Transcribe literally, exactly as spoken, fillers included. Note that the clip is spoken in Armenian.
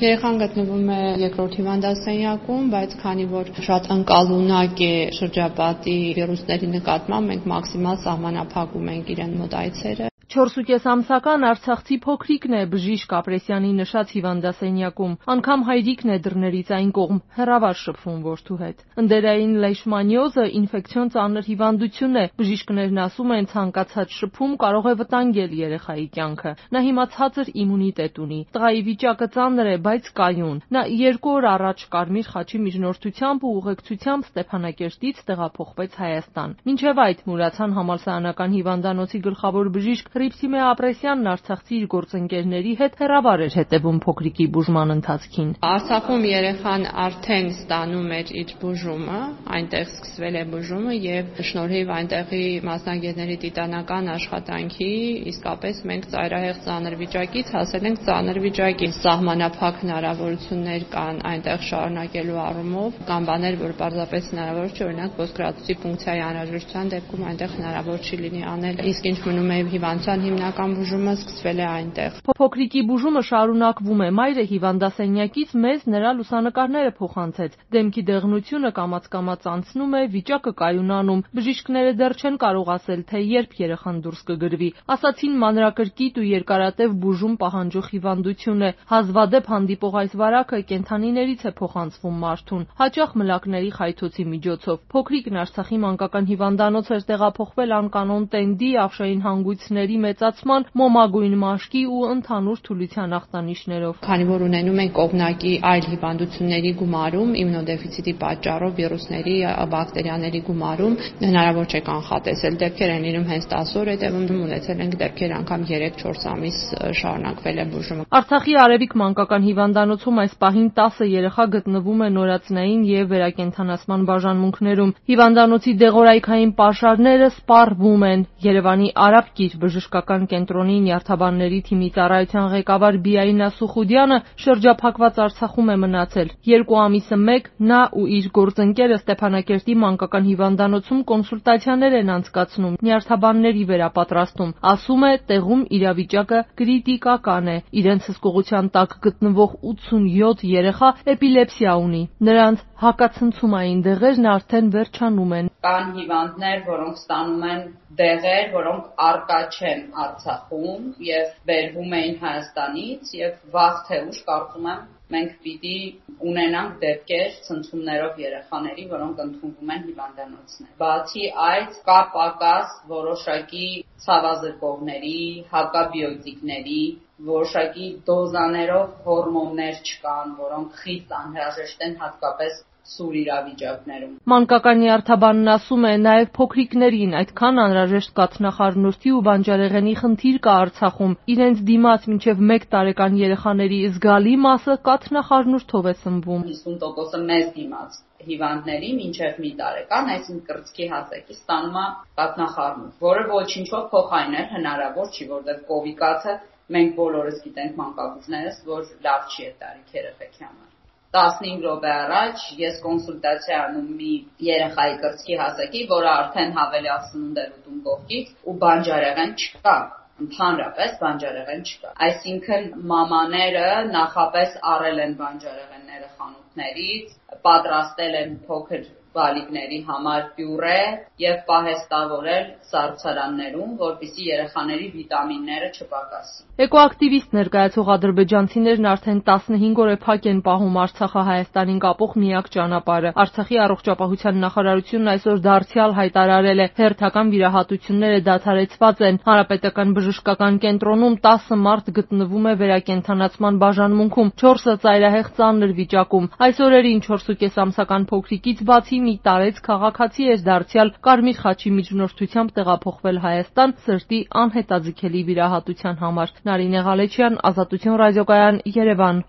Երեխան գտնվում է երկրորդ հիվանդասենյակում, բայց քանի որ շատ ընկալունակ է շրջապատի վիրուսների նկատմամբ, մենք մաքսիմալ սահմանափակում ենք իրեն մոտ այցերը։ չորսուկես ամսական արցախցի փոքրիկն է Բժիշկ Ապրեսյանի նշած հիվանդասենյակում, անգամ հայրիկն է դռներից այն կողմ հեռավար շփվում որդու հետ։ Ընդերային լեյշմանիոզը ինֆեկցիոն ծանր հիվանդություն է, բժիշկներն ասում են ցանկացած շփում կարող է վտանգել երեխայի կյանքը։ Նա հիմա ցածր իմունիտետ ունի, տղայի վիճակը ծանր է, բայց կայուն։ Նա երկու օր առաջ Կարմիր խաչի միջնորդությամբ ու ուղեկցությամբ Ստեփանակերտից տեղափոխվեց Հայաստան։ Մինչև այդ Մուրացան համալսարանական հիվանդանոցի գլխավոր բժիշկ Հռիփսիմե Ապրեսյանն արցախցի իր գործընկերների հետ հեռավար էր հետևում փոքրիկի բուժման ընթացքին։ Արցախում երեխան արդեն ստանում էր իր բուժումը, այնտեղ սկսվել է բուժումը եւ շնորհիվ այնտեղի մասնագետների տիտանական աշխատանքի իսկապես մենք ծայրահեղ ծանր վիճակից հասել ենք ծանր վիճակի։ Սահմանափակ հնարավորություններ կան այնտեղ շարունակելու առումով, կան բաներ, որ պարզապես հնարավոր չէ, օրինակ ոսկրածուծի ֆունկցիայի անհրաժեշտության դեպքում այնտեղ հնարավոր չի լինի անել։ Իսկ ինչ մնում է հիվանդության հիմնական բուժումը սկսվել է այնտեղ։ Փոքրիկի բուժումը շարունակվում է։ Մայրը հիվանդասենյակից մեզ նրա լուսանկարները փոխանցեց։ Դեմքի դեղնությունը կամաց-կամաց անցնում է, վիճակը կայունանում։ Բժիշկները դեռ չեն կարող ասել, թե երբ երեխան դուրս կգրվի։ Ասացին մանրակրկիտ ու երկարատև բուժում պահանջող հիվանդություն է։ Հազվադեպ հանդիպող այս վարակը կենդանիներից է փոխանցվում մարդուն, հաճախ մլակների խայթոցի միջոցով։ Փոքրիկն Արցախի մանկական հիվանդանոց էր տեղափոխվել անկանոն տենդի, ավշային հանգույցների մեծացման, մոմագույն մաշկի ու ընդհանուր թուլության ախտանիշներով։ Քանի որ ունենում են կողմնակի այլ հիվանդությունների գումարում, իմունոդեֆիցիտի պատճառով վիրուսների, բակտերիաների գումարում հնարավոր չէ կանխատեսել։ Դեպքեր են լինում հենց տասը օր հետևում, ունեցել ենք դեպքեր անգամ երեք-չորս ամիս շարունակվել է բուժումը։ Արցախի Արևիկ մանկական հիվանդանոցում այս պահին տասը երեխա գտնվում է նորածնային եւ վերակենդանացման բաժանմունքներում։ Հիվանդանոցի դեղորայքային պաշարները սպառվում են։ Երևանի Արաբկիր բժշկական կենտրոնի նյարդաբանների թիմի ծառայության ղեկավար Բիայնա Սուխուդյանը շրջափակված Արցախում է մնացել։ Երկու ամիսը մեկ նա ու իր գործընկերը Ստեփանակերտի մանկական հիվանդանոցում կոնսուլտացիաներ են անցկացնում, նյարդաբանների վերապատրաստում։ Ասում է, տեղում իրավիճակը կրիտիկական է։ Իրենց հսկողության տակ գտնվող ութսունյոթ երեխա էպիլեպսիա ունի։ Նրանց հակացնցումային դեղերն արդեն վերջանում են։ Կան հիվանդներ, որոնք ստանում են դեղեր, որոնք առկա չեն Արցախում եւ բերվում էին Հայաստանից եւ վաղ թե ուշ կարծում եմ մենք պիտի ունենանք դեպքեր ցնցումներով երեխաների, որոնք ընդունվում են հիվանդանոցներ։ Բացի այդ, կա պակաս որոշակի ցավազրկողների, հակաբիոտիկների, որոշակի դոզաներով հորմոններ չկան, որոնք խիստ անհրաժեշտ են հատկապես սուր իրավիճակներում։ Մանկական նյարդաբանն ասում է, նաև փոքրիկներին այդքան անհրաժեշտ կաթնախառնուրդի ու բանջարեղենի խնդիր կա Արցախում։ Իրենց դիմաց մինչև մեկ տարեկան երեխաների զգալի մասը կաթնախառնուրդով է սնվում։ հիսուն տոկոսը մեզ դիմաց հիվանդների մինչև մի տարեկան, այսինքն կրծքի հասակի ստանում է կաթնախառնուրդ, որը ոչինչով փոխարինել հնարավոր չի, որովհետև կովիկացը մենք բոլորս գիտենք մանկաբույծներս, որ լավ չի է տարիք երեխեքի համար։ տասնհինգ րոպե առաջ ես կոնսուլտացիա անում մի երեխայի կրծքի հասակի, որը արդեն հավելյալ սնունդ էր ուտում կողքից ու բանջարեղեն չկա, ընդհանրապես բանջարեղեն չկա։ Այսինքն մամաները նախապես առել են բանջարեղենները խանութներից, պատրաստել են փոքր բալիկների համար պյուրե եւ պահեստավորել սառցարաններում, որպեսզի երեխաների վիտամինները չպակասին։ Էկոակտիվիստ ներկայացող ադրբեջանցիներն արդեն տասնհինգ օր է փակ են պահում Արցախը Հայաստանին կապող միակ ճանապարհը։ Արցախի առողջապահության նախարարությունն այսօր դարձյալ հայտարարել է, հերթական վիրահատությունները դադարեցված են։ Հանրապետական բժշկական կենտրոնում տասը մարդ գտնվում է վերակենդանացման բաժանմունքում, չորսը ծայրահեղ ծանր վիճակում։ Այս օրերին չորսուկես ամսական փոքրիկից բացի մի տարեց քաղաքացի էր դարձյալ Կարմիր խաչի միջնորդությամբ տեղափոխվել Հայաստան սրտի անհետաձգելի վիրահատության համար։ Նարինե Ղալեչյան, Ազատություն ռադիոկայան, Երևան։